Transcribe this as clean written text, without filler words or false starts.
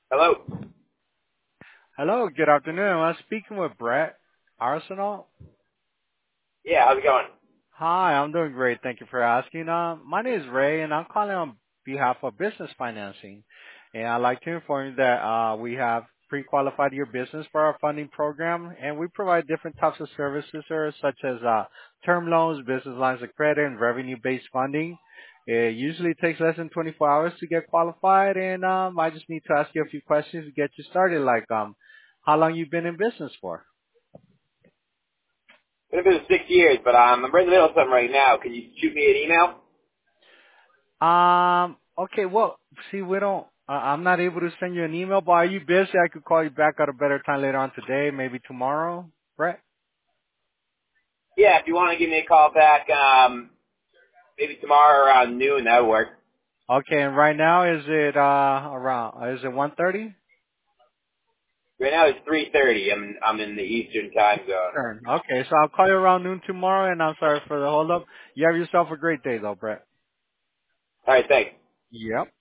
Hello. Hello, good afternoon. I'm speaking with Brett Arsenal. Yeah, how's it going? Hi, I'm doing great. Thank you for asking. My name is Ray, and I'm calling on behalf of business financing. And I'd like to inform you that we have pre-qualified your business for our funding program, and we provide different types of services, sir, such as term loans, business lines of credit, and revenue-based funding. It usually takes less than 24 hours to get qualified, and I just need to ask you a few questions to get you started, like how long you've been in business for. It's been 6 years, but I'm right in the middle of something right now. Can you shoot me an email? Okay, well, see, we don't, I'm not able to send you an email, but are you busy? I could call you back at a better time later on today, maybe tomorrow, Brett? Yeah, if you want to give me a call back, maybe tomorrow around noon, that would work. Okay, and right now, is it, is it 1:30? Right now it's 3:30. I'm in the Eastern time zone. Sure. Okay, so I'll call you around noon tomorrow, and I'm sorry for the hold up. You have yourself a great day, though, Brett. All right, thanks. Yep.